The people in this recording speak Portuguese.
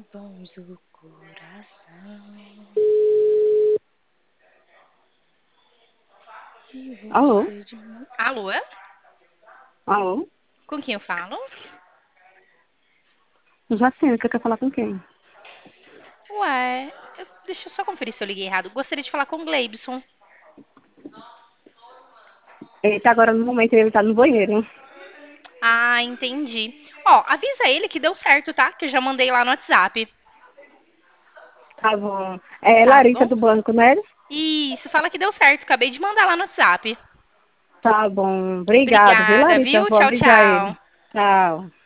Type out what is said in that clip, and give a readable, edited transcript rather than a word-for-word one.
bons do coração. E Alô? você de mim. Alô? Alô? Com quem eu falo? Jacinta, quer falar com quem? Ué, deixa eu só conferir se eu liguei errado. Gostaria de falar com o Gleibson. Ele tá agora no momento, ele tá no banheiro. Ah, entendi. Ó, avisa ele que deu certo, tá? Que eu já mandei lá no WhatsApp. Tá bom. É Tá Larissa bom? do banco, né? Isso, fala que deu certo. Acabei de mandar lá no WhatsApp. Tá bom. Obrigado, viu, Obrigada, Larissa? viu? Vou Tchau, avisar tchau. ele. Tchau.